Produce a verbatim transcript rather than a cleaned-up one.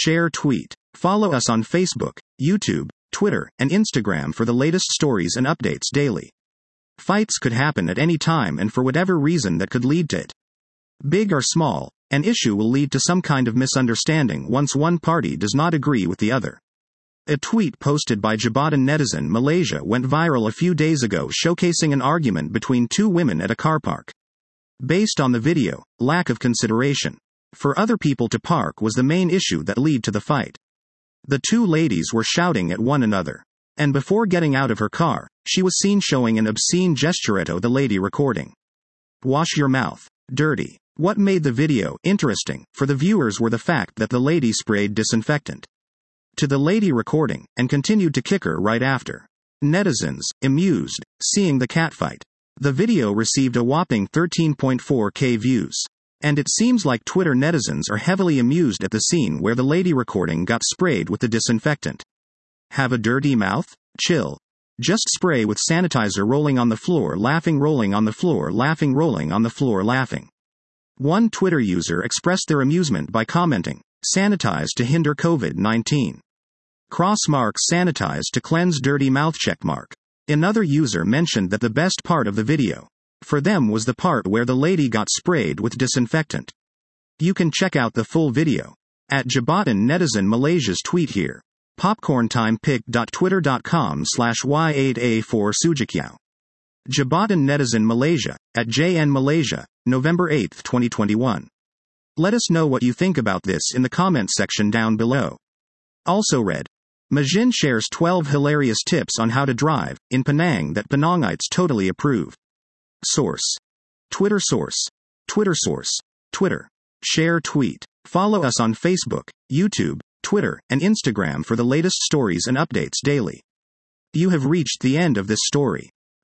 share, tweet. Follow us on Facebook, YouTube, Twitter, and Instagram for the latest stories and updates daily. Fights could happen at any time and for whatever reason that could lead to it. Big or small, an issue will lead to some kind of misunderstanding once one party does not agree with the other. A tweet posted by Jabatan Netizen Malaysia went viral a few days ago showcasing an argument between two women at a car park. Based on the video, lack of consideration for other people to park was the main issue that led to the fight. The two ladies were shouting at one another. And before getting out of her car, she was seen showing an obscene gesture at the lady recording. Wash your mouth. Dirty. What made the video interesting for the viewers were the fact that the lady sprayed disinfectant to the lady recording and continued to kick her right after. Netizens, amused, seeing the catfight. The video received a whopping thirteen point four K views. And it seems like Twitter netizens are heavily amused at the scene where the lady recording got sprayed with the disinfectant. Have a dirty mouth? Chill. Just spray with sanitizer, rolling on the floor, laughing, rolling on the floor, laughing, rolling on the floor, laughing. One Twitter user expressed their amusement by commenting, sanitize to hinder COVID nineteen. Cross mark, sanitize to cleanse dirty mouth, check mark. Another user mentioned that the best part of the video for them was the part where the lady got sprayed with disinfectant. You can check out the full video at Jabatan Netizen Malaysia's tweet here. popcorntimepic.twitter.com slash y eight a four Sujikyao. Jabatan Netizen Malaysia, at J N Malaysia, November eighth, twenty twenty-one. Let us know what you think about this in the comment section down below. Also read. Majin shares twelve hilarious tips on how to drive in Penang that Penangites totally approve. Source. Twitter source. Twitter source. Twitter. Share, tweet. Follow us on Facebook, YouTube, Twitter, and Instagram for the latest stories and updates daily. You have reached the end of this story.